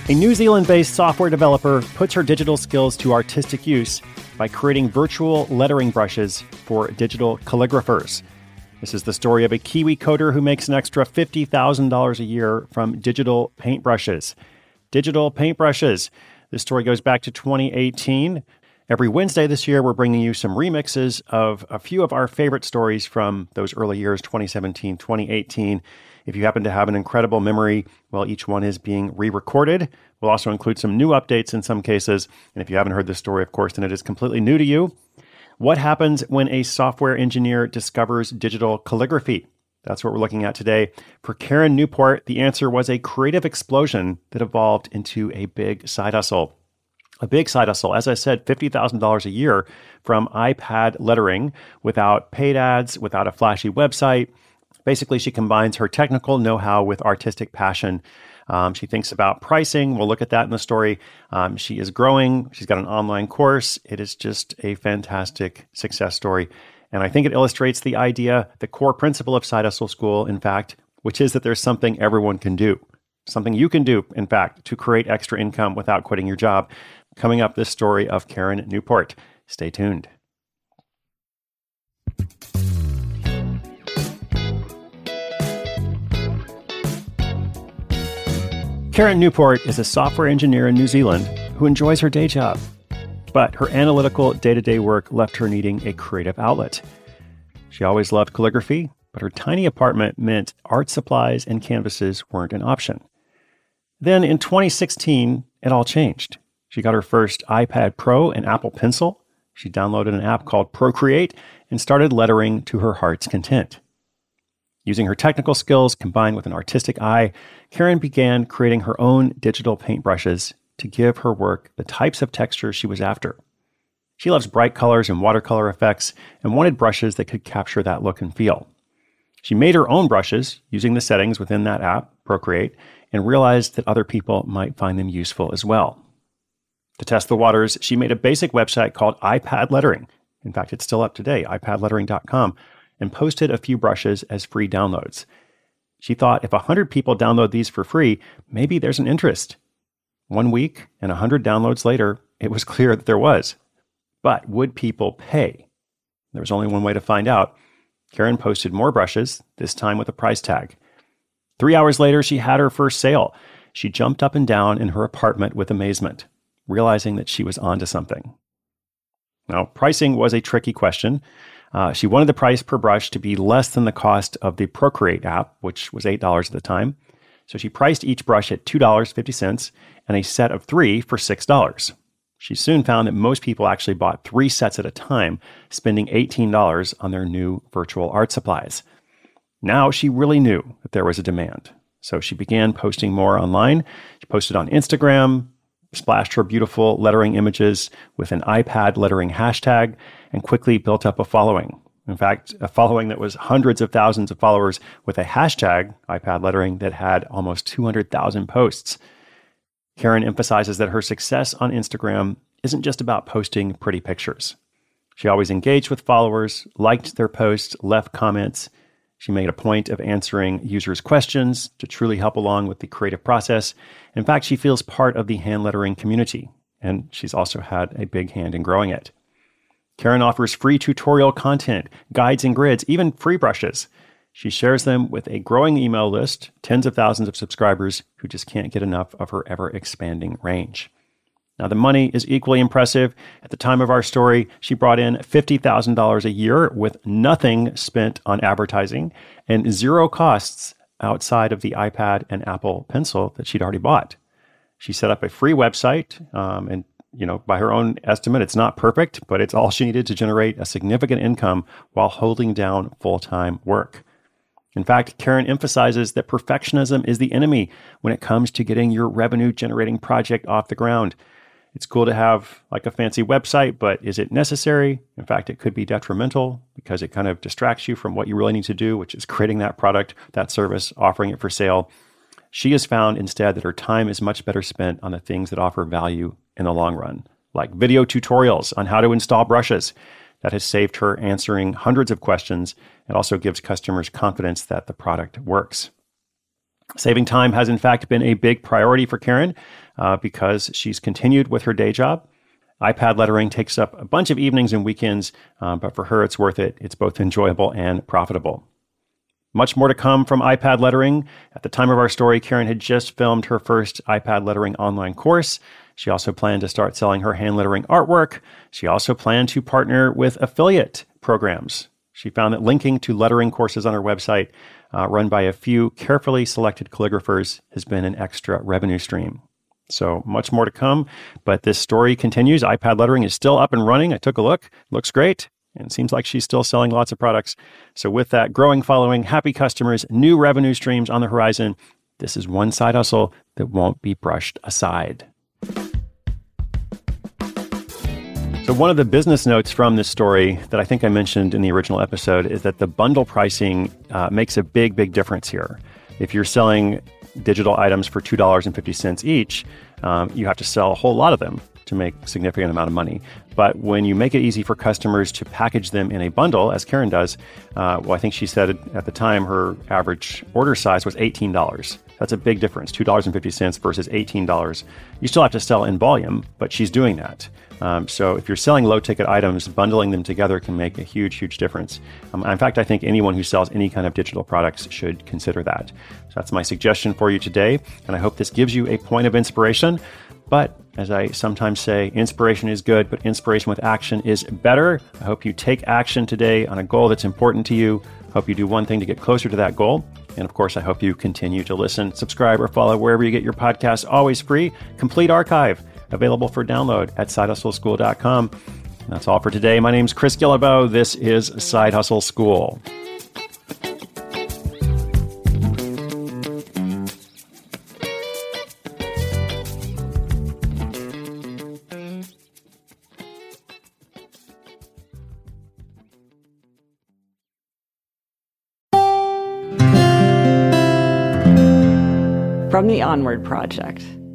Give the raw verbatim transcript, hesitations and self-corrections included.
A New Zealand-based software developer puts her digital skills to artistic use by creating virtual lettering brushes for digital calligraphers. This is the story of a Kiwi coder who makes an extra fifty thousand dollars a year from digital paintbrushes. Digital paintbrushes. This story goes back to twenty eighteen. Every Wednesday this year, we're bringing you some remixes of a few of our favorite stories from those early years, twenty seventeen, twenty eighteen. If you happen to have an incredible memory, well, each one is being re-recorded. We'll also include some new updates in some cases. And if you haven't heard this story, of course, then it is completely new to you. What happens when a software engineer discovers digital calligraphy? That's what we're looking at today. For Karen Newport, the answer was a creative explosion that evolved into a big side hustle. A big side hustle, as I said, fifty thousand dollars a year from iPad lettering without paid ads, without a flashy website. Basically, she combines her technical know-how with artistic passion. Um, she thinks about pricing. We'll look at that in the story. Um, she is growing. She's got an online course. It is just a fantastic success story. And I think it illustrates the idea, the core principle of Side Hustle School, in fact, which is that there's something everyone can do. Something you can do, in fact, to create extra income without quitting your job. Coming up, this story of Karen Newport. Stay tuned. Karen Newport is a software engineer in New Zealand who enjoys her day job. But her analytical day-to-day work left her needing a creative outlet. She always loved calligraphy, but her tiny apartment meant art supplies and canvases weren't an option. Then in twenty sixteen, it all changed. She got her first iPad Pro and Apple Pencil. She downloaded an app called Procreate and started lettering to her heart's content. Using her technical skills combined with an artistic eye, Karen began creating her own digital paintbrushes to give her work the types of textures she was after. She loves bright colors and watercolor effects and wanted brushes that could capture that look and feel. She made her own brushes using the settings within that app, Procreate, and realized that other people might find them useful as well. To test the waters, she made a basic website called iPad Lettering. In fact, it's still up today, i pad lettering dot com, and posted a few brushes as free downloads. She thought if one hundred people download these for free, maybe there's an interest. One week and one hundred downloads later, it was clear that there was. But would people pay? There was only one way to find out. Karen posted more brushes, this time with a price tag. Three hours later, she had her first sale. She jumped up and down in her apartment with amazement, realizing that she was onto something. Now, pricing was a tricky question. Uh, she wanted the price per brush to be less than the cost of the Procreate app, which was eight dollars at the time. So she priced each brush at two dollars and fifty cents and a set of three for six dollars. She soon found that most people actually bought three sets at a time, spending eighteen dollars on their new virtual art supplies. Now she really knew that there was a demand. So she began posting more online. She posted on Instagram, splashed her beautiful lettering images with an iPad lettering hashtag, and quickly built up a following. In fact, a following that was hundreds of thousands of followers with a hashtag, iPad lettering, that had almost two hundred thousand posts. Karen emphasizes that her success on Instagram isn't just about posting pretty pictures. She always engaged with followers, liked their posts, left comments. She made a point of answering users' questions to truly help along with the creative process. In fact, she feels part of the hand lettering community, and she's also had a big hand in growing it. Karen offers free tutorial content, guides and grids, even free brushes. She shares them with a growing email list, tens of thousands of subscribers who just can't get enough of her ever-expanding range. Now, the money is equally impressive. At the time of our story, she brought in fifty thousand dollars a year with nothing spent on advertising and zero costs outside of the iPad and Apple Pencil that she'd already bought. She set up a free website, um, and you know, by her own estimate, it's not perfect, but it's all she needed to generate a significant income while holding down full-time work. In fact, Karen emphasizes that perfectionism is the enemy when it comes to getting your revenue-generating project off the ground. It's cool to have like a fancy website, but is it necessary? In fact, it could be detrimental because it kind of distracts you from what you really need to do, which is creating that product, that service, offering it for sale. She has found instead that her time is much better spent on the things that offer value in the long run, like video tutorials on how to install brushes. That has saved her answering hundreds of questions and also gives customers confidence that the product works. Saving time has, in fact, been a big priority for Karen uh, because she's continued with her day job. iPad lettering takes up a bunch of evenings and weekends, uh, but for her, it's worth it. It's both enjoyable and profitable. Much more to come from iPad lettering. At the time of our story, Karen had just filmed her first iPad lettering online course. She also planned to start selling her hand lettering artwork. She also planned to partner with affiliate programs. She found that linking to lettering courses on her website, uh, run by a few carefully selected calligraphers, has been an extra revenue stream. So much more to come, but this story continues. iPad lettering is still up and running. I took a look. Looks great. And it seems like she's still selling lots of products. So with that growing following, happy customers, new revenue streams on the horizon, this is one side hustle that won't be brushed aside. So one of the business notes from this story that I think I mentioned in the original episode is that the bundle pricing uh, makes a big, big difference here. If you're selling digital items for two dollars and fifty cents each, um, you have to sell a whole lot of them to make a significant amount of money. But when you make it easy for customers to package them in a bundle, as Karen does, uh, well, I think she said at the time her average order size was eighteen dollars. That's a big difference, two dollars and fifty cents versus eighteen dollars. You still have to sell in volume, but she's doing that. Um, so if you're selling low-ticket items, bundling them together can make a huge, huge difference. Um, in fact, I think anyone who sells any kind of digital products should consider that. So that's my suggestion for you today, and I hope this gives you a point of inspiration. But as I sometimes say, inspiration is good, but inspiration with action is better. I hope you take action today on a goal that's important to you. Hope you do one thing to get closer to that goal. And of course, I hope you continue to listen, subscribe, or follow wherever you get your podcasts. Always free, complete archive, available for download at side hustle school dot com. That's all for today. My name's Chris Guillebeau. This is Side Hustle School. From the Onward Project.